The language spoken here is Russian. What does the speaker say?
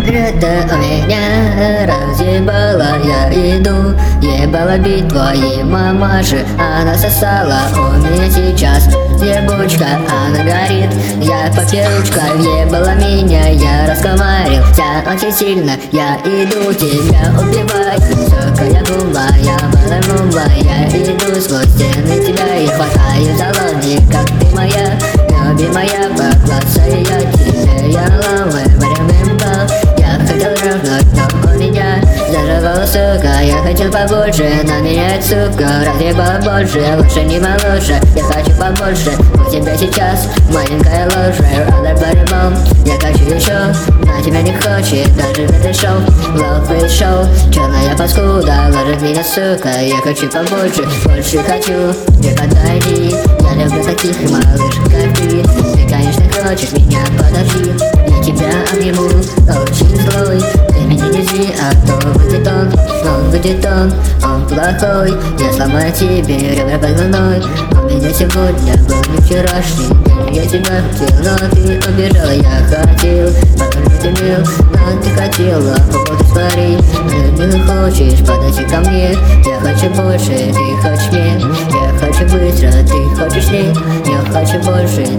Это у меня разъебала, я иду. Ебала бить твои мамаши, она сосала у меня сейчас. Ебучка, она горит, я попиручка. Ебала меня, я раскомарился очень сильно. Я иду тебя убивать, сука, я гумбая, мала, я иду сквозь стены тебя и хватаю за лони, как ты моя любимая, поклаться я тебе, я ломаю время бал. Я хотел рвнуть, но у меня заживала, сука. Я хотел побольше, но меня, сука, разъебала больше. Лучше не моложе, я хочу побольше. У тебя сейчас маленькая ложь, Other body bomb. Я хочу еще, но тебя не хочет даже в этой шоу. Love face show, черная паскуда ложит меня, сука. Я хочу побольше, больше хочу. Не подойди, я люблю таких малыш, как ты. Ты, конечно, хочешь меня, подожди. Я тебя обниму, очень злой. Ты меня не жди, а то будет он плохой. Я сломаю тебе ребра под луной. У меня сегодня был не вчерашний день. Я тебя хотел, но ты убежала. Я хотел, повернуть имел, но ты хотела походу сварить. Ты не хочешь, подойти ко мне. Я хочу больше, ты хочешь мне. Я хочу быстро, ты хочешь нет. Я хочу больше,